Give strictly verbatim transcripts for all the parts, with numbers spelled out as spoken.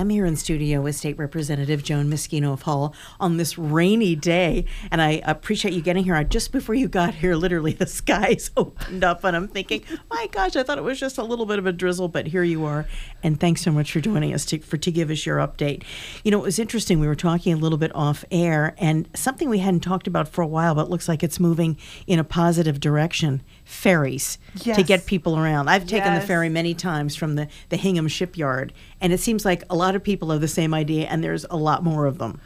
I'm here in studio with State Representative Joan Moschino of Hull on this rainy day, and I appreciate you getting here. Just before you got here, literally the skies opened up, and I'm thinking, my gosh, I thought it was just a little bit of a drizzle, but here you are, and thanks so much for joining us to, for to give us your update. You know, it was interesting. We were talking a little bit off air, and something we hadn't talked about for a while, but looks like it's moving in a positive direction. Ferries yes. to get people around. I've taken yes. the ferry many times from the, the Hingham shipyard, and it seems like a lot of people have the same idea, and there's a lot more of them.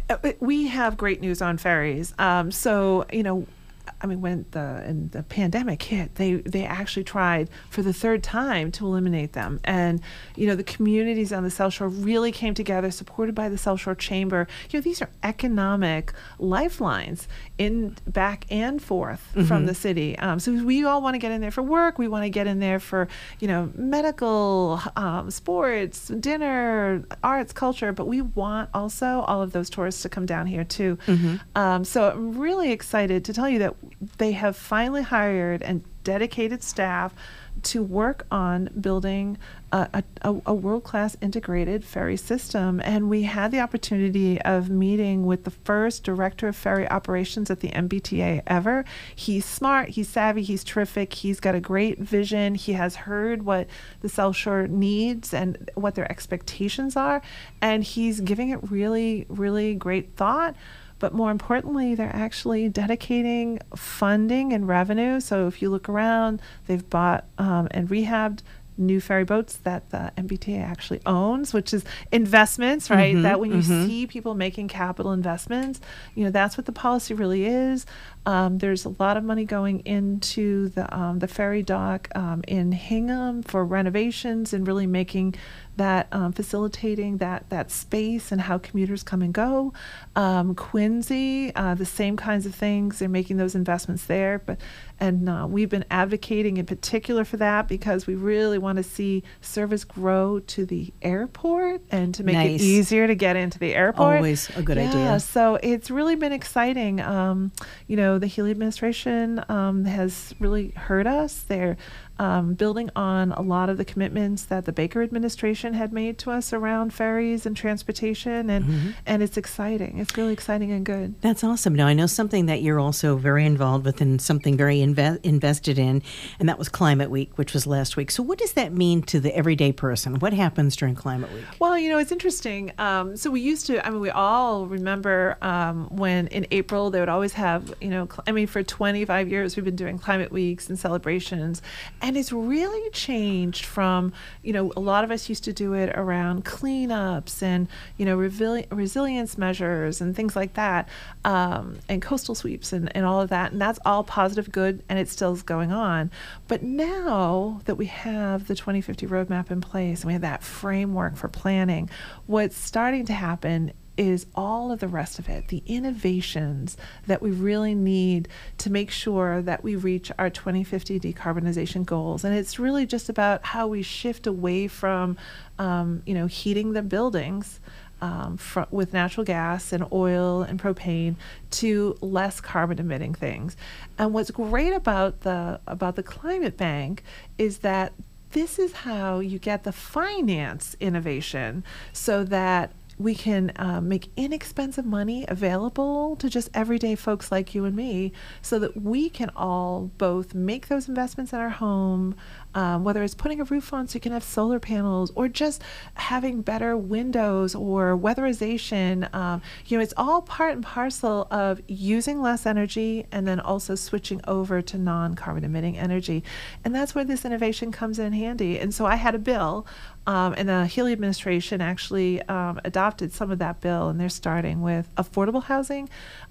We have great news on ferries. Um, so, you know, I mean, when the and the pandemic hit, they they actually tried for the third time to eliminate them. And, you know, the communities on the South Shore really came together, supported by the South Shore Chamber. You know, these are economic lifelines in back and forth mm-hmm. from the city. Um, so we all want to get in there for work. We want to get in there for, you know, medical, um, sports, dinner, arts, culture. But we want also all of those tourists to come down here, too. Mm-hmm. Um, so I'm really excited to tell you that they have finally hired and dedicated staff to work on building a, a, a world-class integrated ferry system. And we had the opportunity of meeting with the first director of ferry operations at the M B T A ever. He's smart, he's savvy, he's terrific, he's got a great vision. He has heard what the South Shore needs and what their expectations are, and he's giving it really, really great thought. But more importantly, they're actually dedicating funding and revenue. So if you look around, they've bought um, and rehabbed new ferry boats that the M B T A actually owns, which is investments, right? Mm-hmm, that when you mm-hmm. see people making capital investments, you know, that's what the policy really is. Um, there's a lot of money going into the um, the ferry dock um, in Hingham for renovations and really making that um, facilitating that that space and how commuters come and go. Um, Quincy, uh, the same kinds of things. They're making those investments there, but and uh, we've been advocating in particular for that because we really want to see service grow to the airport and to make nice. it easier to get into the airport. Always a good yeah, idea. So it's really been exciting. Um, you know, the Healy administration um, has really heard us. They're Um, building on a lot of the commitments that the Baker administration had made to us around ferries and transportation, and mm-hmm. and it's exciting. It's really exciting and good. That's awesome. Now, I know something that you're also very involved with and something very inve- invested in, and that was Climate Week, which was last week. So what does that mean to the everyday person? What happens during Climate Week? Well, you know, it's interesting. Um, so we used to, I mean, we all remember um, when in April they would always have, you know, cl- I mean, for twenty-five years we've been doing Climate Weeks and celebrations. And it's really changed from, you know, a lot of us used to do it around cleanups and, you know, resili- resilience measures and things like that, um, and coastal sweeps and, and all of that. And that's all positive, good, and it still is going on. But now that we have the twenty fifty roadmap in place and we have that framework for planning, what's starting to happen is all of the rest of it, the innovations that we really need to make sure that we reach our twenty fifty decarbonization goals. And it's really just about how we shift away from, um, you know, heating the buildings um, fr- with natural gas and oil and propane to less carbon emitting things. And what's great about the about the Climate Bank is that this is how you get the finance innovation so that we can uh, make inexpensive money available to just everyday folks like you and me so that we can all both make those investments in our home, um, whether it's putting a roof on so you can have solar panels or just having better windows or weatherization. Um, you know, it's all part and parcel of using less energy and then also switching over to non-carbon emitting energy. And that's where this innovation comes in handy. And so I had a bill Um, and the Healy administration actually um, adopted some of that bill, and they're starting with affordable housing,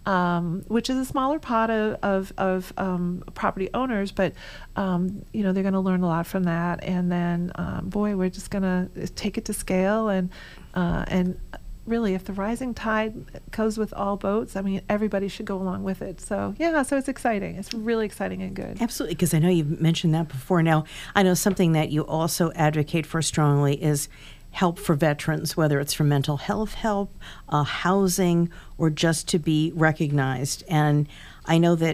um, which is a smaller pot of, of, of um, property owners, but um, you know, they're going to learn a lot from that. And then, um, boy, we're just going to take it to scale, and uh, and really, if the rising tide goes with all boats, I mean, everybody should go along with it. So, yeah, so it's exciting. It's really exciting and good. Absolutely, because I know you've mentioned that before. Now, I know something that you also advocate for strongly is help for veterans, whether it's for mental health help, uh, housing, or just to be recognized. And I know that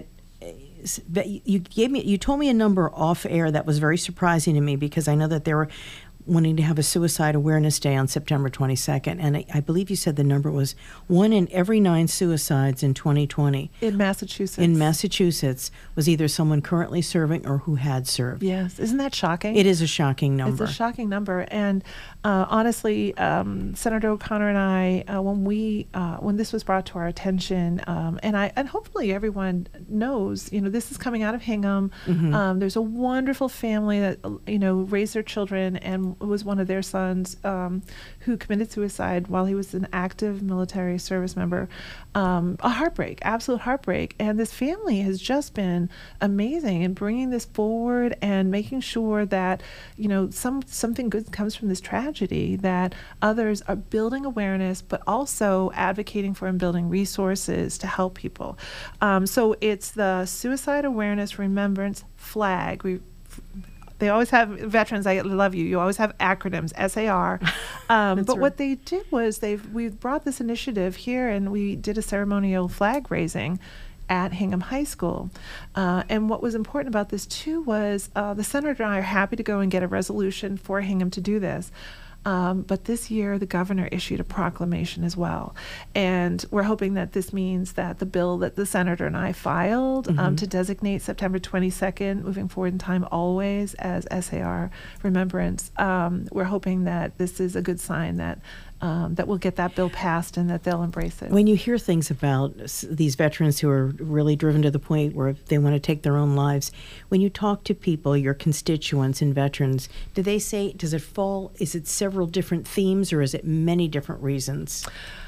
you gave me, you told me a number off air that was very surprising to me, because I know that there were wanting to have a suicide awareness day on September twenty-second. And I, I believe you said the number was one in every nine suicides in twenty twenty. In Massachusetts. In Massachusetts was either someone currently serving or who had served. Yes. Isn't that shocking? It is a shocking number. It's a shocking number. And uh, honestly, um, Senator O'Connor and I, uh, when we uh, when this was brought to our attention, um, and I and hopefully everyone knows, you know, this is coming out of Hingham. Mm-hmm. Um, there's a wonderful family that, you know, raised their children, and it was one of their sons um, who committed suicide while he was an active military service member. Um, a heartbreak, absolute heartbreak. And this family has just been amazing in bringing this forward and making sure that, you know, some something good comes from this tragedy, that others are building awareness, but also advocating for and building resources to help people. Um, so it's the Suicide Awareness Remembrance Flag. We They always have veterans. I love you. You always have acronyms, S A R. Um, but right. What they did was they've we brought this initiative here, and we did a ceremonial flag raising at Hingham High School. Uh, and what was important about this too was uh, the senator and I are happy to go and get a resolution for Hingham to do this. Um, but this year, the governor issued a proclamation as well. And we're hoping that this means that the bill that the senator and I filed mm-hmm. um, to designate September twenty-second, moving forward in time always, as S A R Remembrance, um, we're hoping that this is a good sign that Um, that we'll get that bill passed and that they'll embrace it. When you hear things about these veterans who are really driven to the point where they want to take their own lives, when you talk to people, your constituents and veterans, do they say, does it fall, is it several different themes or is it many different reasons?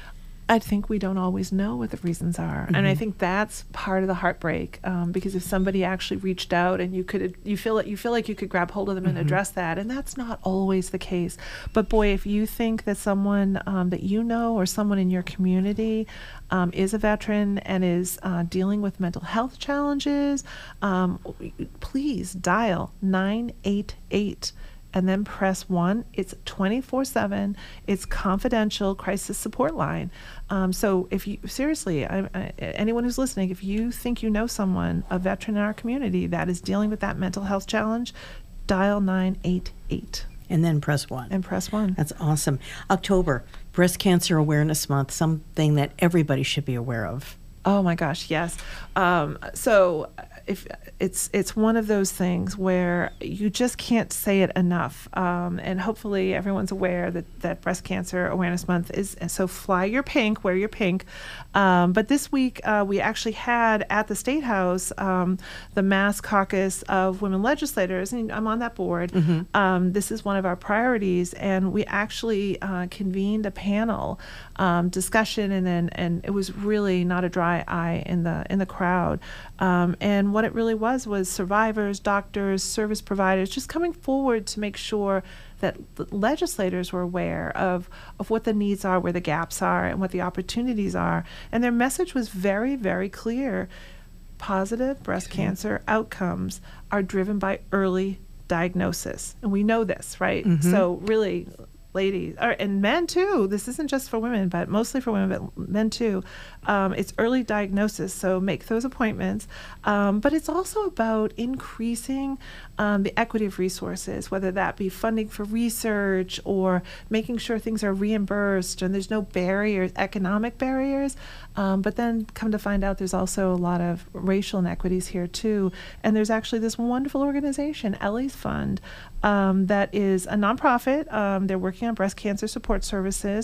I think we don't always know what the reasons are, mm-hmm. and I think that's part of the heartbreak. Um, because if somebody actually reached out and you could, you feel it, you feel like you could grab hold of them mm-hmm. and address that, and that's not always the case. But boy, if you think that someone um, that you know or someone in your community um, is a veteran and is uh, dealing with mental health challenges, um, please dial nine eight eight. And then press one. It's twenty-four seven. It's confidential crisis support line. Um, so if you, seriously, I, I, anyone who's listening, if you think you know someone, a veteran in our community that is dealing with that mental health challenge, dial nine eight eight. And then press one. And press one. That's awesome. October, Breast Cancer Awareness Month, something that everybody should be aware of. Oh my gosh, yes. Um, so if it's it's one of those things where you just can't say it enough, um, and hopefully everyone's aware that, that Breast Cancer Awareness Month is. So fly your pink, wear your pink. Um, but this week uh, we actually had at the State House um, the Mass Caucus of Women Legislators, and I'm on that board. Mm-hmm. Um, this is one of our priorities, and we actually uh, convened a panel um, discussion, and then and it was really not a dry eye in the in the crowd, um, and what it really was was survivors, doctors, service providers just coming forward to make sure that the legislators were aware of of what the needs are, where the gaps are, and what the opportunities are. And their message was very, very clear. Positive breast okay. cancer outcomes are driven by early diagnosis, and we know this, right? Mm-hmm. So really, ladies, or, and men too, this isn't just for women, but mostly for women, but men too, um, it's early diagnosis, so make those appointments. Um, but it's also about increasing um, the equity of resources, whether that be funding for research or making sure things are reimbursed and there's no barriers, economic barriers. Um, but then come to find out there's also a lot of racial inequities here too. And there's actually this wonderful organization, Ellie's Fund, um, that is a nonprofit. Um, they're working on breast cancer support services,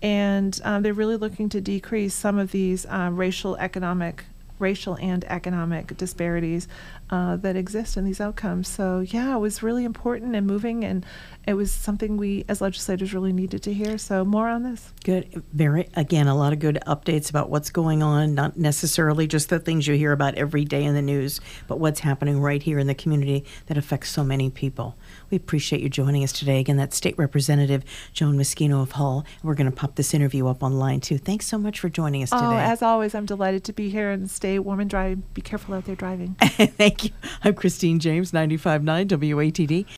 and um, they're really looking to decrease some of these uh, racial, economic, racial and economic disparities uh, that exist in these outcomes. So yeah, it was really important and moving, and it was something we as legislators really needed to hear. So more on this. Good. Very, again, a lot of good updates about what's going on, not necessarily just the things you hear about every day in the news, but what's happening right here in the community that affects so many people. We appreciate you joining us today. Again, that's State Representative Joan Moschino of Hull. We're going to pop this interview up online too. Thanks so much for joining us today. Oh, as always, I'm delighted to be here, and stay warm and dry. Be careful out there driving. Thank you. I'm Christine James, ninety-five point nine W A T D.